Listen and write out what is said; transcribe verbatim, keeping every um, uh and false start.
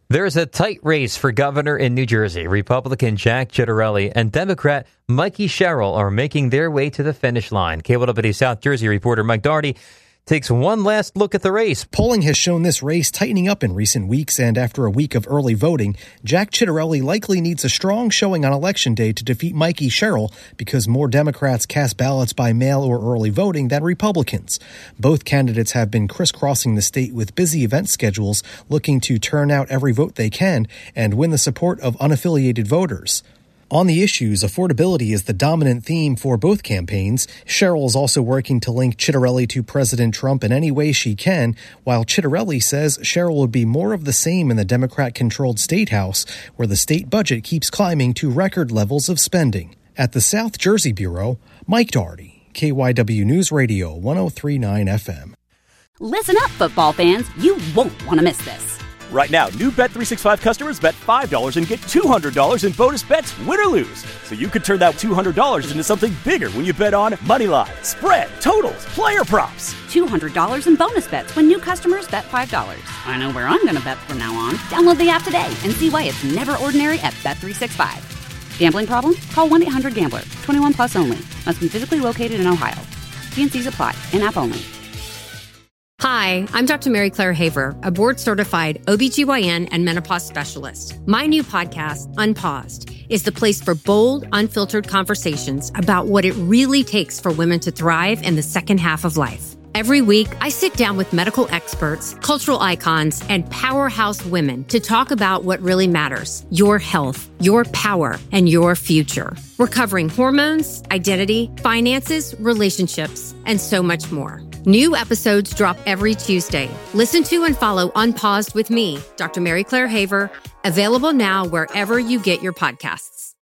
There's a tight race for governor in New Jersey. Republican Jack Ciattarelli and Democrat Mikey Sherrill are making their way to the finish line. K W W South Jersey reporter Mike Doherty takes one last look at the race. Polling has shown this race tightening up in recent weeks, and after a week of early voting, Jack Ciattarelli likely needs a strong showing on Election Day to defeat Mikey Sherrill because more Democrats cast ballots by mail or early voting than Republicans. Both candidates have been crisscrossing the state with busy event schedules, looking to turn out every vote they can and win the support of unaffiliated voters. On the issues, affordability is the dominant theme for both campaigns. Sherrill is also working to link Ciattarelli to President Trump in any way she can, while Ciattarelli says Sherrill would be more of the same in the Democrat-controlled State House, where the state budget keeps climbing to record levels of spending. At the South Jersey Bureau, Mike Doherty, K Y W News Radio, one oh three point nine F M. Listen up, football fans. You won't want to miss this. Right now, new Bet three sixty-five customers bet five dollars and get two hundred dollars in bonus bets, win or lose. So you could turn that two hundred dollars into something bigger when you bet on moneyline, spread, totals, player props. two hundred dollars in bonus bets when new customers bet five dollars. I know where I'm going to bet from now on. Download the app today and see why it's never ordinary at Bet three sixty-five. Gambling problem? Call one eight hundred gambler. twenty-one plus only. Must be physically located in Ohio. T and C's apply. In-app only. Hi, I'm Doctor Mary Claire Haver, a board-certified O B G Y N and menopause specialist. My new podcast, Unpaused, is the place for bold, unfiltered conversations about what it really takes for women to thrive in the second half of life. Every week, I sit down with medical experts, cultural icons, and powerhouse women to talk about what really matters: your health, your power, and your future. We're covering hormones, identity, finances, relationships, and so much more. New episodes drop every Tuesday. Listen to and follow Unpaused with me, Doctor Mary Claire Haver, available now wherever you get your podcasts.